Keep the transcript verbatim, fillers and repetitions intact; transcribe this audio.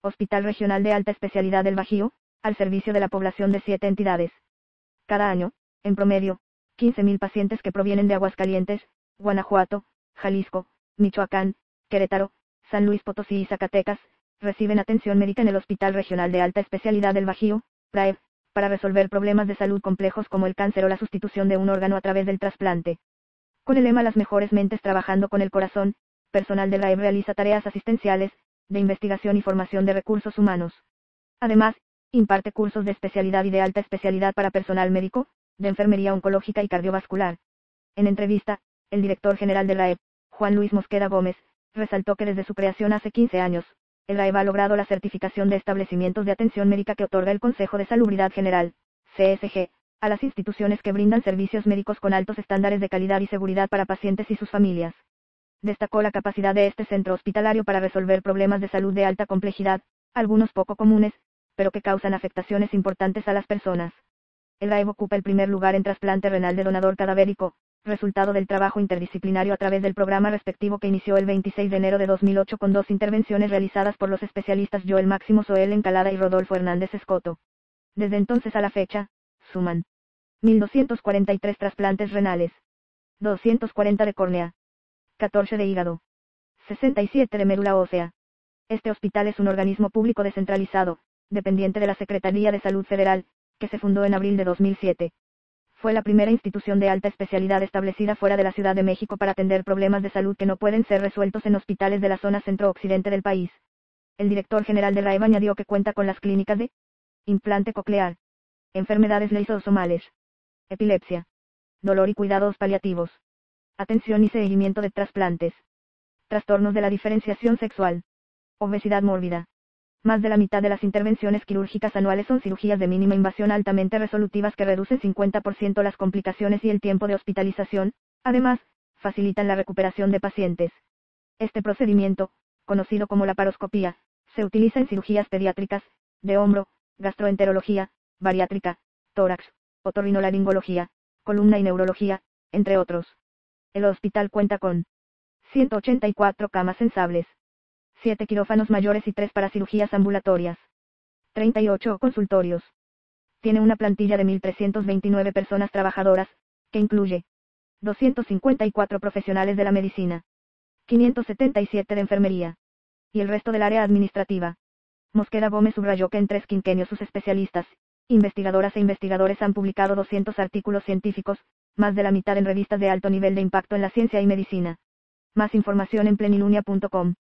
Hospital Regional de Alta Especialidad del Bajío, al servicio de la población de siete entidades. Cada año, en promedio, quince mil pacientes que provienen de Aguascalientes, Guanajuato, Jalisco, Michoacán, Querétaro, San Luis Potosí y Zacatecas, reciben atención médica en el Hospital Regional de Alta Especialidad del Bajío, R A E B, para resolver problemas de salud complejos como el cáncer o la sustitución de un órgano a través del trasplante. Con el lema Las mejores mentes trabajando con el corazón, personal del R A E B realiza tareas asistenciales, de investigación y formación de recursos humanos. Además, imparte cursos de especialidad y de alta especialidad para personal médico, de enfermería oncológica y cardiovascular. En entrevista, el director general del R A E B, Juan Luis Mosqueda Gómez, resaltó que desde su creación hace quince años, el R A E B ha logrado la certificación de establecimientos de atención médica que otorga el Consejo de Salubridad General, C S G, a las instituciones que brindan servicios médicos con altos estándares de calidad y seguridad para pacientes y sus familias. Destacó la capacidad de este centro hospitalario para resolver problemas de salud de alta complejidad, algunos poco comunes, pero que causan afectaciones importantes a las personas. El R A E B ocupa el primer lugar en trasplante renal de donador cadavérico, resultado del trabajo interdisciplinario a través del programa respectivo que inició el veintiséis de enero de dos mil ocho con dos intervenciones realizadas por los especialistas Joel Máximo Soel Encalada y Rodolfo Hernández Escoto. Desde entonces a la fecha, suman mil doscientos cuarenta y tres trasplantes renales, doscientos cuarenta de córnea, catorce de hígado, sesenta y siete de médula ósea. Este hospital es un organismo público descentralizado, dependiente de la Secretaría de Salud Federal, que se fundó en abril de dos mil siete. Fue la primera institución de alta especialidad establecida fuera de la Ciudad de México para atender problemas de salud que no pueden ser resueltos en hospitales de la zona centro-occidente del país. El director general del R A E B añadió que cuenta con las clínicas de implante coclear, enfermedades lisosomales, epilepsia, dolor y cuidados paliativos, atención y seguimiento de trasplantes, trastornos de la diferenciación sexual, obesidad mórbida. Más de la mitad de las intervenciones quirúrgicas anuales son cirugías de mínima invasión altamente resolutivas que reducen cincuenta por ciento las complicaciones y el tiempo de hospitalización, además, facilitan la recuperación de pacientes. Este procedimiento, conocido como laparoscopía, se utiliza en cirugías pediátricas, de hombro, gastroenterología, bariátrica, tórax, otorrinolaringología, columna y neurología, entre otros. El hospital cuenta con ciento ochenta y cuatro camas sensables, siete quirófanos mayores y tres para cirugías ambulatorias, treinta y ocho consultorios. Tiene una plantilla de mil trescientas veintinueve personas trabajadoras, que incluye doscientos cincuenta y cuatro profesionales de la medicina, quinientos setenta y siete de enfermería, y el resto del área administrativa. Mosqueda Gómez subrayó que en tres quinquenios sus especialistas, investigadoras e investigadores han publicado doscientos artículos científicos, más de la mitad en revistas de alto nivel de impacto en la ciencia y medicina. Más información en plenilunia punto com.